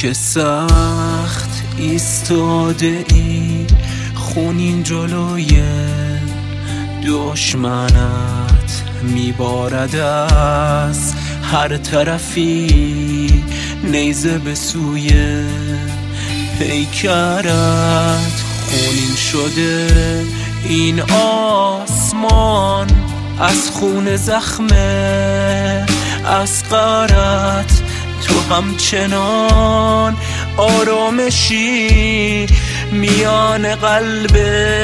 که سخت ایستاده ای خونین جلوی دشمنت میبارد از هر طرفی نیزه به سوی پیکرت خونین شده این آسمان از خون زخم اصغرت تو همچنان آرامشی میان قلب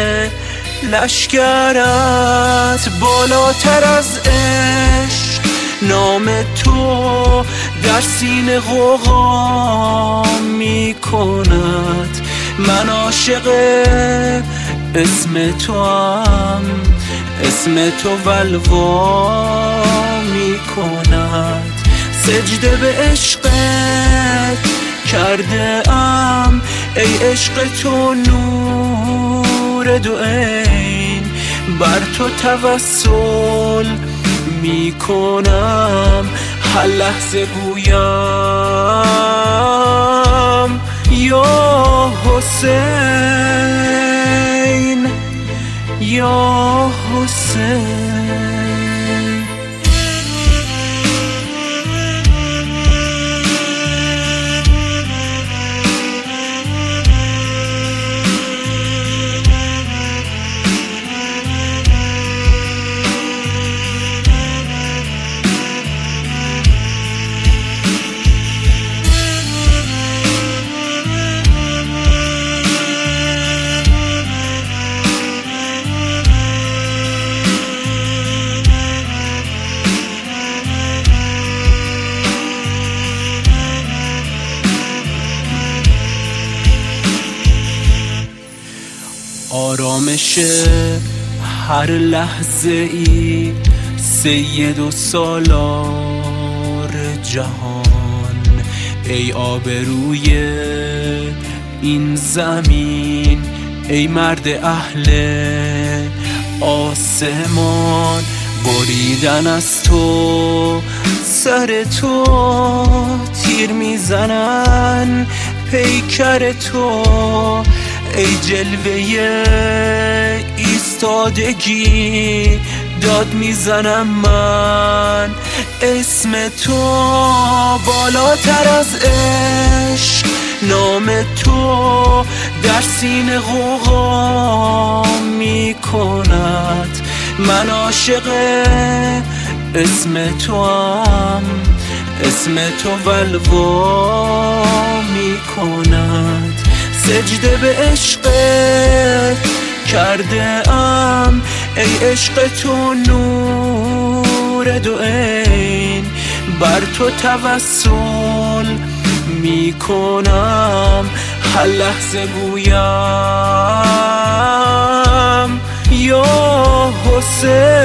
لشکرت بالاتر از عشق نام تو در سینه غوغا می کند من عاشق اسم تو هم اسم تو ولوا می کند سجده به عشقت کرده ام ای عشق تو نور دو عین بر تو توسل می کنم هر لحظه گویم یا حسین یا حسین. آرامش هر لحظه ای سید و سالار جهان ای آبروی این زمین ای مرد اهل آسمان بریدن از تو سر تو تیر میزنن پیکر تو ای جلوه ایستادگی داد میزنم من اسم تو بالاتر از عشق نام تو در سینه غوغا می کند من عاشق اسم تو هم اسم تو ولوا می کند سجده به عشقت کرده ام ای عشق تو نور دو عین بر تو توسل می کنم هر لحظه گویم یا حسین